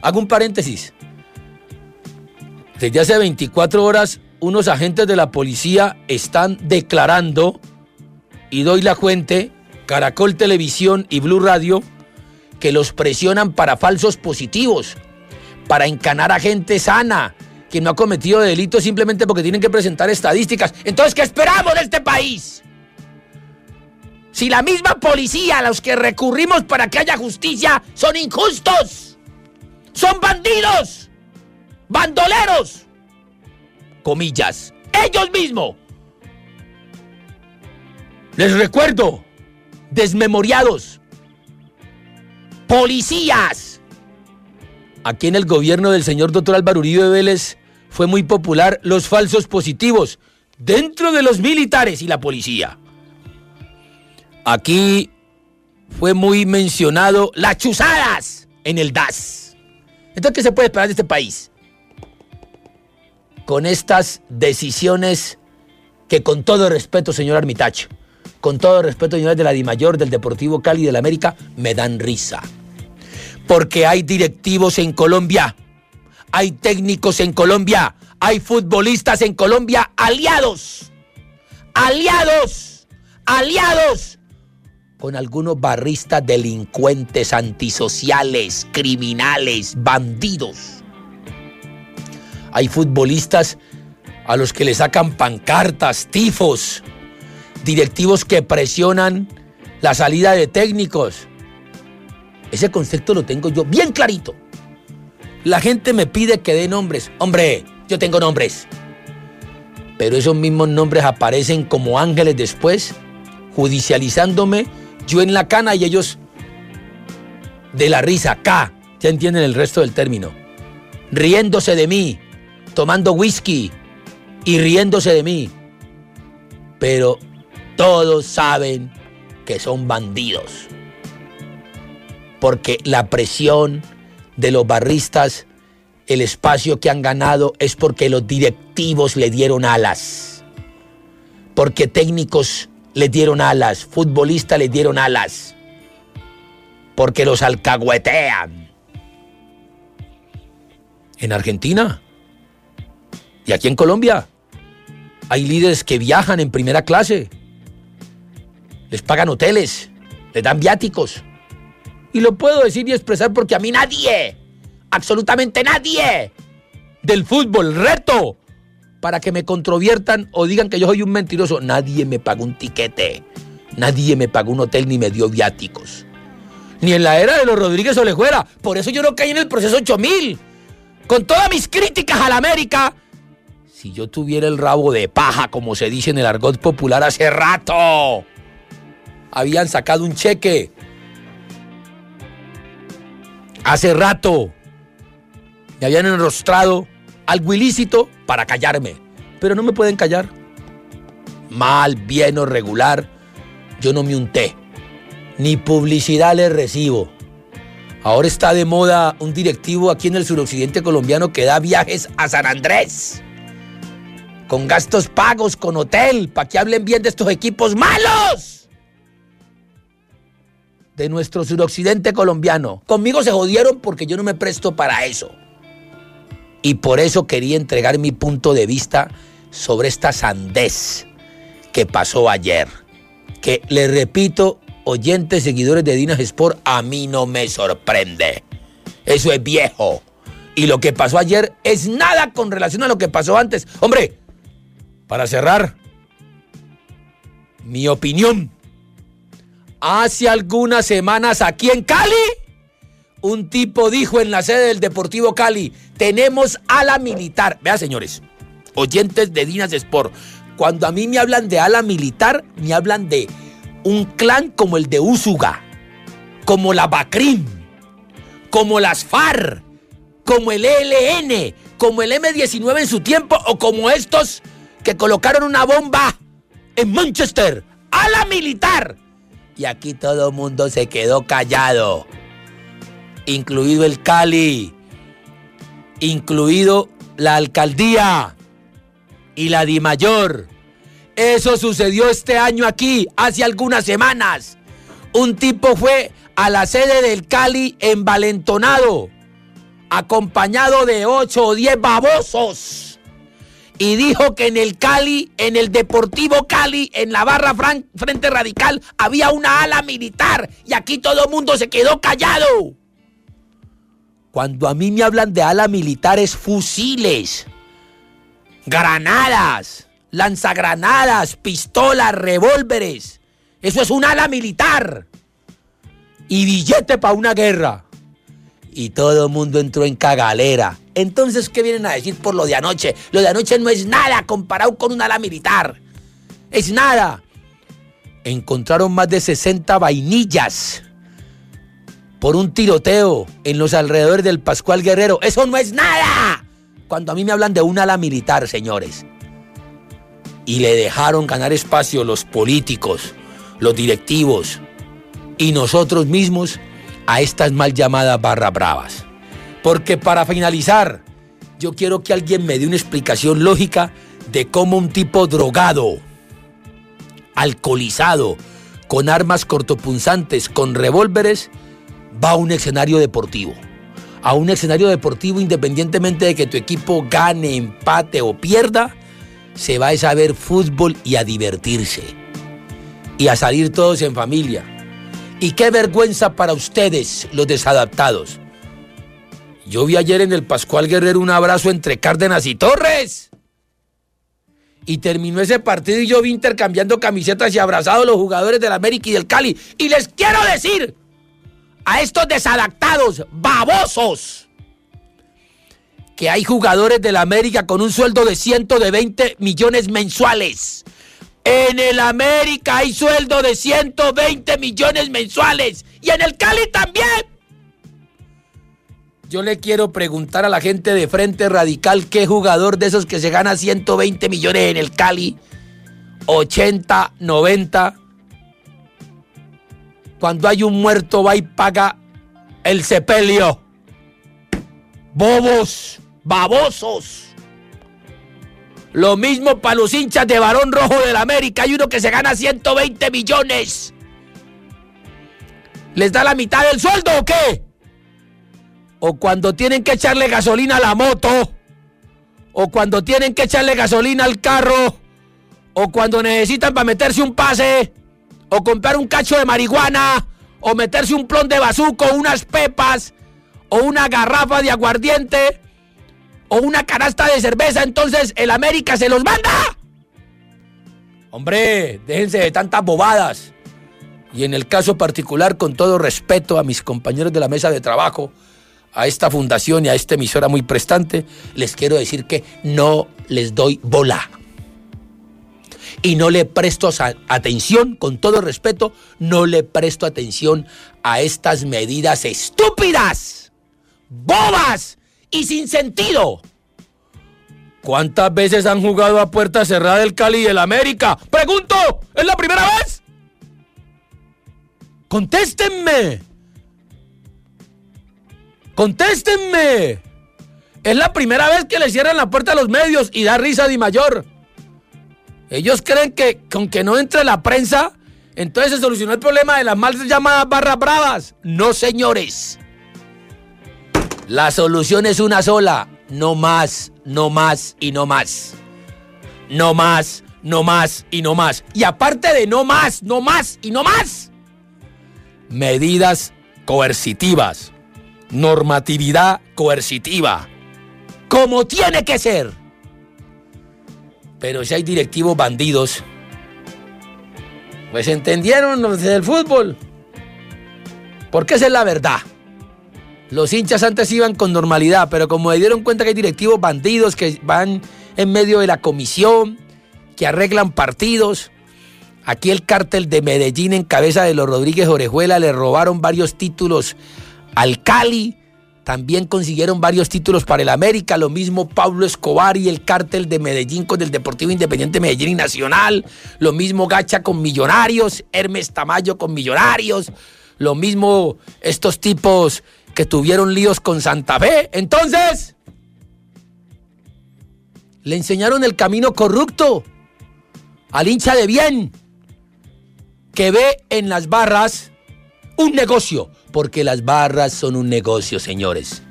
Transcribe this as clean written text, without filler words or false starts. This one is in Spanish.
Hago un paréntesis. Desde hace 24 horas, unos agentes de la policía están declarando, y doy la fuente, Caracol Televisión y Blue Radio, que los presionan para falsos positivos, para encanar a gente sana, que no ha cometido delitos simplemente porque tienen que presentar estadísticas. Entonces, ¿qué esperamos de este país? Si la misma policía a los que recurrimos para que haya justicia son injustos, son bandidos, bandoleros, comillas, ellos mismos. Les recuerdo, desmemoriados, policías. Aquí en el gobierno del señor doctor Álvaro Uribe Vélez fue muy popular los falsos positivos dentro de los militares y la policía. Aquí fue muy mencionado las chuzadas en el DAS. Entonces, ¿qué se puede esperar de este país? Con estas decisiones que, con todo respeto, señor Armitacho, con todo respeto, señores de la DIMAYOR, del Deportivo Cali y del América, me dan risa. Porque hay directivos en Colombia, hay técnicos en Colombia, hay futbolistas en Colombia aliados con algunos barristas delincuentes, antisociales, criminales, bandidos. Hay futbolistas a los que le sacan pancartas, tifos, directivos que presionan la salida de técnicos. Ese concepto lo tengo yo bien clarito. La gente me pide que dé nombres. Hombre, yo tengo nombres. Pero esos mismos nombres aparecen como ángeles después, judicializándome, yo en la cana y ellos de la risa, acá, ya entienden el resto del término, riéndose de mí, tomando whisky y riéndose de mí. Pero todos saben que son bandidos. Porque la presión de los barristas, el espacio que han ganado es porque los directivos le dieron alas. Porque técnicos le dieron alas, futbolistas le dieron alas. Porque los alcahuetean. En Argentina y aquí en Colombia hay líderes que viajan en primera clase. Les pagan hoteles, les dan viáticos. Y lo puedo decir y expresar porque a mí nadie, absolutamente nadie del fútbol, reto para que me controviertan o digan que yo soy un mentiroso. Nadie me pagó un tiquete, nadie me pagó un hotel ni me dio viáticos. Ni en la era de los Rodríguez Olejuela. Por eso yo no caí en el proceso 8000. Con todas mis críticas a la América, si yo tuviera el rabo de paja, como se dice en el argot popular, hace rato habían sacado un cheque. Hace rato me habían enrostrado algo ilícito para callarme, pero no me pueden callar. Mal, bien o regular, yo no me unté, ni publicidad les recibo. Ahora está de moda un directivo aquí en el suroccidente colombiano que da viajes a San Andrés, con gastos pagos, con hotel, para que hablen bien de estos equipos malos de nuestro suroccidente colombiano. Conmigo se jodieron porque yo no me presto para eso. Y por eso quería entregar mi punto de vista sobre esta sandez que pasó ayer. Que, les repito, oyentes, seguidores de Dinas Sport, a mí no me sorprende. Eso es viejo. Y lo que pasó ayer es nada con relación a lo que pasó antes. Hombre, para cerrar, mi opinión. Hace algunas semanas aquí en Cali, un tipo dijo en la sede del Deportivo Cali, tenemos ala militar. Vean, señores, oyentes de Dinas Sport, cuando a mí me hablan de ala militar, me hablan de un clan como el de Úsuga, como la Bacrim, como las FARC, como el ELN, como el M-19 en su tiempo, o como estos que colocaron una bomba en Manchester. Ala militar. Y aquí todo el mundo se quedó callado, incluido el Cali, incluido la alcaldía y la DIMAYOR. Eso sucedió este año aquí, hace algunas semanas. Un tipo fue a la sede del Cali envalentonado acompañado de 8 o 10 babosos, y dijo que en el Cali, en el Deportivo Cali, en la barra Frente Radical, había una ala militar, y aquí todo el mundo se quedó callado. Cuando a mí me hablan de ala militar es fusiles, granadas, lanzagranadas, pistolas, revólveres. Eso es un ala militar. Y billete para una guerra. Y todo el mundo entró en cagalera. Entonces, ¿qué vienen a decir por lo de anoche? Lo de anoche no es nada comparado con un ala militar. Es nada. Encontraron más de 60 vainillas por un tiroteo en los alrededores del Pascual Guerrero. Eso no es nada cuando a mí me hablan de un ala militar, señores. Y le dejaron ganar espacio los políticos, los directivos y nosotros mismos a estas mal llamadas barras bravas. Porque para finalizar, yo quiero que alguien me dé una explicación lógica de cómo un tipo drogado, alcoholizado, con armas cortopunzantes, con revólveres, va a un escenario deportivo. A un escenario deportivo, independientemente de que tu equipo gane, empate o pierda, se va a ver fútbol y a divertirse. Y a salir todos en familia. Y qué vergüenza para ustedes, los desadaptados. Yo vi ayer en el Pascual Guerrero un abrazo entre Cárdenas y Torres. Y terminó ese partido y yo vi intercambiando camisetas y abrazados los jugadores del América y del Cali. Y les quiero decir a estos desadaptados, babosos, que hay jugadores del América con un sueldo de 120 millones mensuales. En el América hay sueldo de 120 millones mensuales. Y en el Cali también. Yo le quiero preguntar a la gente de Frente Radical qué jugador de esos que se gana 120 millones en el Cali, 80, 90, cuando hay un muerto va y paga el sepelio. Bobos, babosos. Lo mismo para los hinchas de Barón Rojo del América. Hay uno que se gana 120 millones. ¿Les da la mitad del sueldo o qué? O cuando tienen que echarle gasolina a la moto, o cuando tienen que echarle gasolina al carro, o cuando necesitan para meterse un pase, o comprar un cacho de marihuana, o meterse un plon de bazuco, unas pepas, o una garrafa de aguardiente, o una canasta de cerveza, entonces el América se los manda. Hombre, déjense de tantas bobadas. Y en el caso particular, con todo respeto a mis compañeros de la mesa de trabajo, a esta fundación y a esta emisora muy prestante, les quiero decir que no les doy bola. Y no le presto atención, con todo respeto, no le presto atención a estas medidas estúpidas, bobas y sin sentido. ¿Cuántas veces han jugado a puerta cerrada el Cali y el América? Pregunto, ¿es la primera vez? ¡Contéstenme! ¡Contéstenme! Es la primera vez que le cierran la puerta a los medios y da risa Di Mayor. Ellos creen que con que no entre la prensa, entonces se solucionó el problema de las mal llamadas barras bravas. No, señores. La solución es una sola. No más, no más y no más. No más, no más y no más. Y aparte de no más, no más y no más, medidas coercitivas. Normatividad coercitiva, como tiene que ser. Pero si hay directivos bandidos, pues entendieron los del fútbol, porque esa es la verdad. Los hinchas antes iban con normalidad, pero como se dieron cuenta que hay directivos bandidos que van en medio de la comisión, que arreglan partidos. Aquí el cártel de Medellín en cabeza de los Rodríguez Orejuela le robaron varios títulos al Cali, también consiguieron varios títulos para el América, lo mismo Pablo Escobar y el cártel de Medellín con el Deportivo Independiente Medellín y Nacional, lo mismo Gacha con Millonarios, Hermes Tamayo con Millonarios, lo mismo estos tipos que tuvieron líos con Santa Fe. Entonces, le enseñaron el camino corrupto al hincha de bien, que ve en las barras un negocio, porque las barras son un negocio, señores.